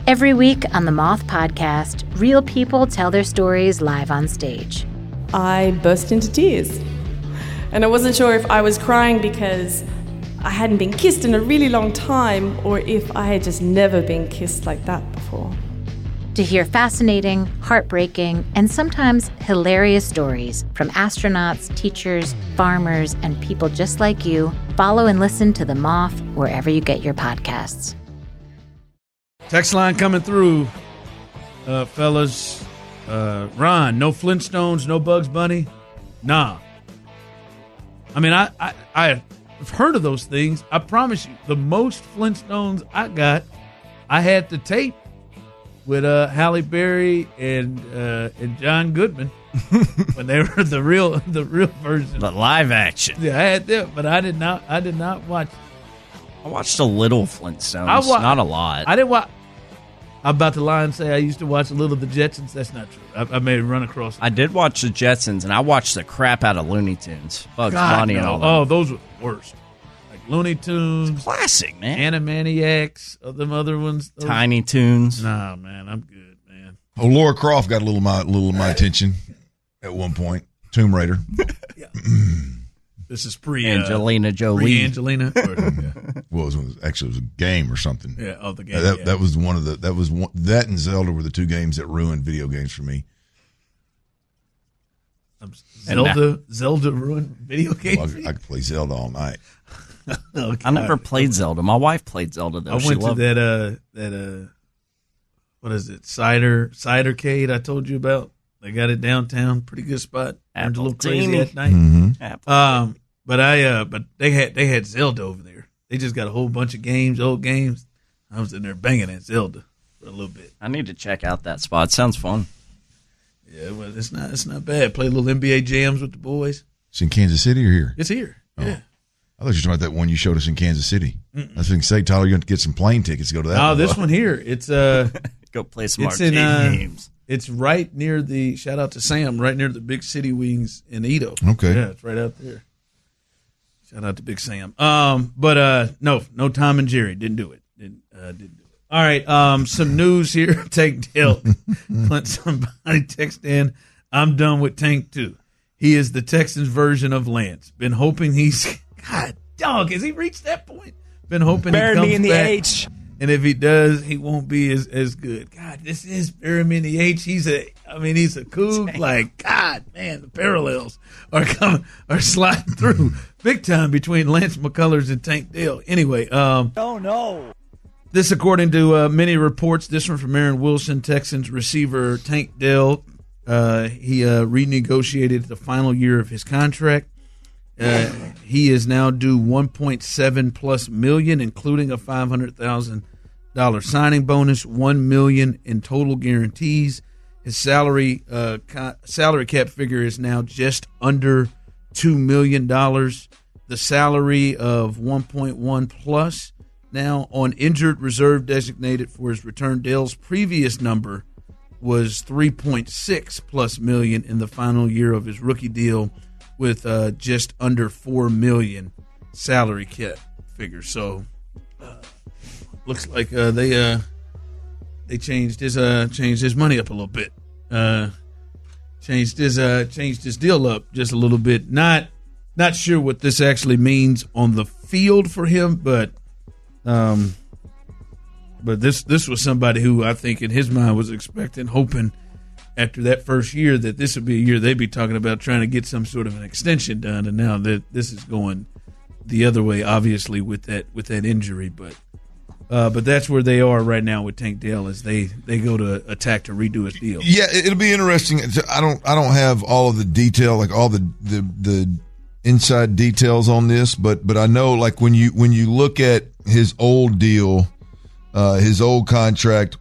Every week on the Moth Podcast, real people tell their stories live on stage. I burst into tears. And I wasn't sure if I was crying because I hadn't been kissed in a really long time or if I had just never been kissed like that before. To hear fascinating, heartbreaking, and sometimes hilarious stories from astronauts, teachers, farmers, and people just like you, follow and listen to The Moth wherever you get your podcasts. Text line coming through, fellas. Ron, no Flintstones, no Bugs Bunny? Nah. I mean, I've heard of those things. I promise you, the most Flintstones I got, I had the tape with Halle Berry and John Goodman when they were the real version, the live action. Yeah, I had them, but I did not watch. I watched a little Flintstones, not a lot. I didn't watch. I'm about to lie and say I used to watch a little of the Jetsons. That's not true. I may run across. I did watch the Jetsons, and I watched the crap out of Looney Tunes, Bugs Bunny, and all that. Oh, those were the worst. Like Looney Tunes, classic, man. Animaniacs, them other ones, Tiny Toons. Nah, man, I'm good, man. Oh, Laura Croft got a little of my attention at one point. Tomb Raider. Yeah. This is pre Angelina Jolie. Pre-Angelina. Well, it was a game or something. Yeah, oh, the game. That was one of the. That and Zelda were the two games that ruined video games for me. Zelda ruined video games. Well, I could play Zelda all night. Oh, I never played Zelda. My wife played Zelda though. I went to that what is it? Cidercade I told you about. They got it downtown, pretty good spot. Turned a little crazy at night. Mm-hmm. But they had Zelda over there. They just got a whole bunch of games, old games. I was in there banging at Zelda for a little bit. I need to check out that spot. Sounds fun. Yeah, well, it's not bad. Play a little NBA jams with the boys. It's in Kansas City or here? It's here. Oh. Yeah. I thought you were talking about that one you showed us in Kansas City. I was going to say, Tyler, you're going to get some plane tickets to go to that. Oh, this one here. It's go play some arcade games. It's right near the, shout out to Sam, right near the Big City Wings in Edo. Okay. Yeah, it's right out there. Shout out to Big Sam. But no Tom and Jerry. Didn't do it. Didn't do it. All right, some news here. Tank Dell. Let somebody text in. I'm done with Tank too. He is the Texans version of Lance. Been hoping God, dog, has he reached that point? Been hoping Bury he comes me in the back. H. And if he does, he won't be as good. God, this is bury me in the H. He's a Coug. Like, God, man, the parallels are sliding through big time between Lance McCullers and Tank Dell. Anyway, oh no. This, according to many reports, this one from Aaron Wilson, Texans receiver Tank Dell. He renegotiated the final year of his contract. He is now due $1.7+ million, including a $500,000 signing bonus, $1 million in total guarantees. His salary cap figure is now just under $2 million. The salary of 1.1 plus now on injured reserve designated for his return. Dell's previous number was 3.6+ million in the final year of his rookie deal, with just under $4 million salary cap figure. So looks like they changed his money up a little bit. Changed his deal up just a little bit. Not sure what this actually means on the field for him, but this was somebody who I think in his mind was expecting, hoping after that first year that this would be a year they'd be talking about trying to get some sort of an extension done, and now that this is going the other way, obviously with that injury, but that's where they are right now with Tank Dell as they go to attack to redo his deal. Yeah, it'll be interesting. I don't have all of the detail, like all the inside details on this, but I know, like when you look at his old deal. His old contract,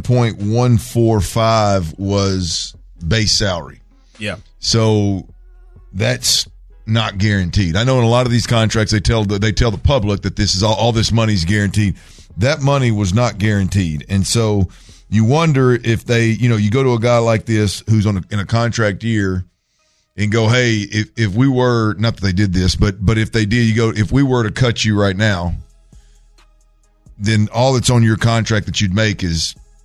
1.145 was base salary. Yeah. So that's not guaranteed. I know in a lot of these contracts they tell the public that this is all this money's guaranteed. That money was not guaranteed, and so you wonder if they, you go to a guy like this who's in a contract year, and go, hey, if we were, not that they did this, but if they did, you go, if we were to cut you right now, then all that's on your contract that you'd make is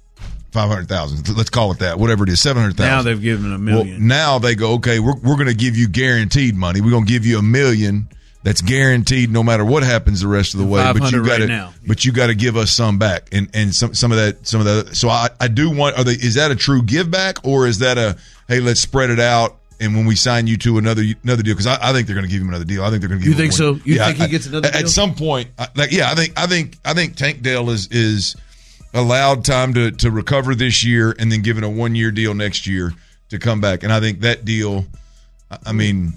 500,000. Let's call it that. Whatever it is, 700,000. Now they've given $1 million. Well, now they go, okay, we're going to give you guaranteed money. We're going to give you $1 million. That's guaranteed no matter what happens the rest of the way. But you got to, but you got to give us some back, and some of that. So I do want. Is that a true give back, or is that a hey, let's spread it out, and when we sign you to another deal? Because I think they're going to give him another deal. I think they're going to give. You think so? You think he gets another deal at some point? I think Tank Dell is allowed time to recover this year, and then given a 1-year deal next year to come back. And I think that deal. I mean.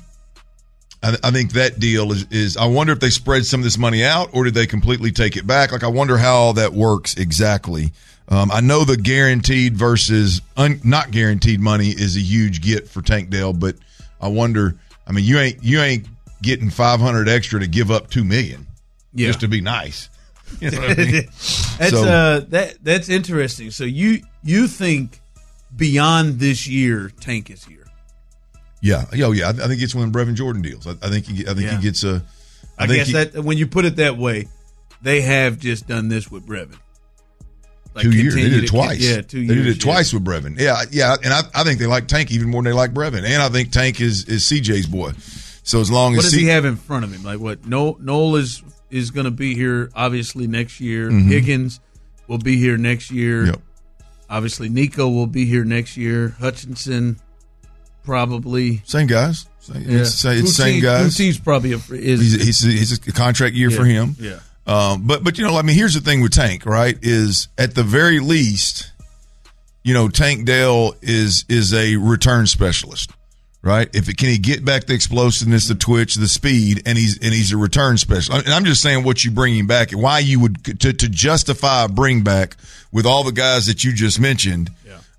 I think that deal is I wonder if they spread some of this money out or did they completely take it back? Like, I wonder how all that works exactly. I know the guaranteed versus not guaranteed money is a huge get for Tank Dell, but I wonder, I mean, you ain't getting 500 extra to give up $2 million just to be nice. You know what I mean? That's interesting. So you think beyond this year, Tank is here? Yeah. I think it's one of Brevin Jordan deals. I think he gets a. I guess that when you put it that way, they have just done this with Brevin. Like 2 years. They did it twice. 2 years. They did it twice with Brevin. Yeah. And I think they like Tank even more than they like Brevin. And I think Tank is CJ's boy. So as long as what does he have in front of him? Like what? Noel is going to be here obviously next year. Mm-hmm. Higgins will be here next year. Yep. Obviously, Nico will be here next year. Hutchinson. Probably same guys. It's same guys. Poutier's probably he's a contract year for him. Yeah. But you know, I mean, here's the thing with Tank, right? Is at the very least, you know, Tank Dell is a return specialist, right? Can he get back the explosiveness, the twitch, the speed, and he's a return specialist. And I'm just saying what you bring him back and why you would to justify a bring back with all the guys that you just mentioned.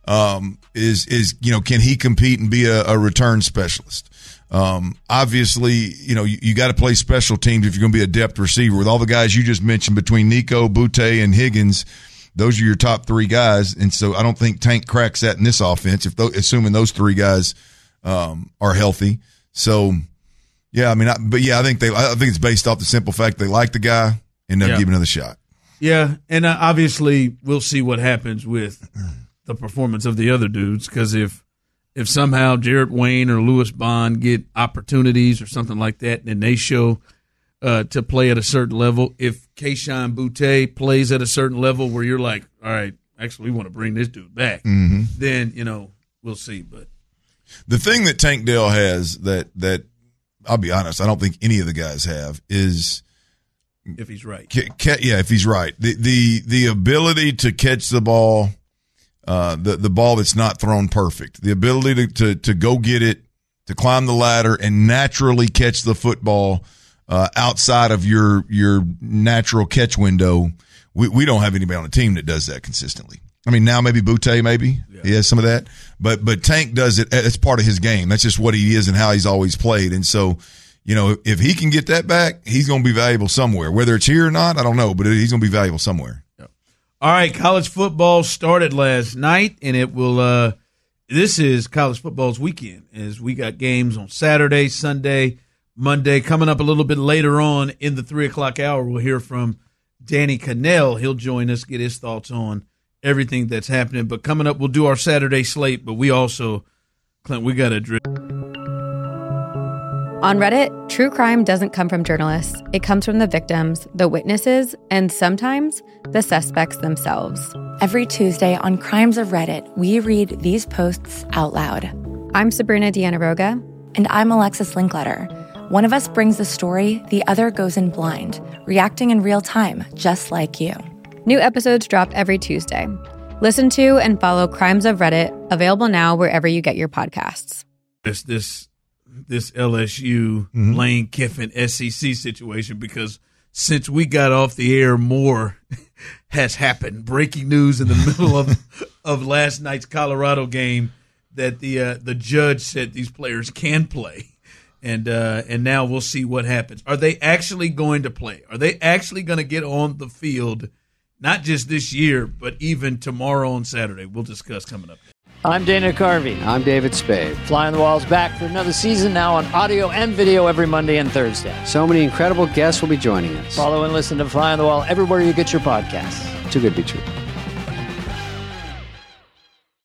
Is you know, can he compete and be a return specialist? Obviously, you know, you got to play special teams if you're going to be a depth receiver. With all the guys you just mentioned between Nico, Boutte, and Higgins, those are your top 3 guys. And so I don't think Tank cracks that in this offense, assuming those 3 guys are healthy. So, yeah, I mean, I think it's based off the simple fact they like the guy and they'll give another shot. Yeah, and obviously we'll see what happens with the performance of the other dudes, because if somehow Jarrett Wayne or Lewis Bond get opportunities or something like that, and they show to play at a certain level, if Kayshon Boutte plays at a certain level where you're like, all right, actually we want to bring this dude back, then, you know, we'll see. But the thing that Tank Dell has that I'll be honest, I don't think any of the guys have is if he's right. If he's right. The ability to catch the ball. The ball that's not thrown perfect, the ability to go get it, to climb the ladder and naturally catch the football outside of your natural catch window. We don't have anybody on the team that does that consistently. I mean, now maybe Boutte, he has some of that, but Tank does it. It's part of his game. That's just what he is and how he's always played. And so, you know, if he can get that back, he's going to be valuable somewhere. Whether it's here or not, I don't know, but he's going to be valuable somewhere. All right, college football started last night, and it will this is college football's weekend, as we got games on Saturday, Sunday, Monday. Coming up a little bit later on in the 3 o'clock hour, we'll hear from Danny Cannell. He'll join us, get his thoughts on everything that's happening. But coming up, we'll do our Saturday slate, but we also, Clint, we got to drill. On Reddit, true crime doesn't come from journalists. It comes from the victims, the witnesses, and sometimes the suspects themselves. Every Tuesday on Crimes of Reddit, we read these posts out loud. I'm Sabrina Dianaroga. And I'm Alexis Linkletter. One of us brings the story, the other goes in blind, reacting in real time, just like you. New episodes drop every Tuesday. Listen to and follow Crimes of Reddit, available now wherever you get your podcasts. This LSU Lane Kiffin SEC situation, because since we got off the air, more has happened. Breaking news in the middle of last night's Colorado game that the judge said these players can play, and now we'll see what happens. Are they actually going to play? Are they actually going to get on the field, not just this year, but even tomorrow on Saturday? We'll discuss coming up. I'm Dana Carvey. I'm David Spade. Fly on the Wall's back for another season, now on audio and video every Monday and Thursday. So many incredible guests will be joining us. Follow and listen to Fly on the Wall everywhere you get your podcasts. Too good to be true.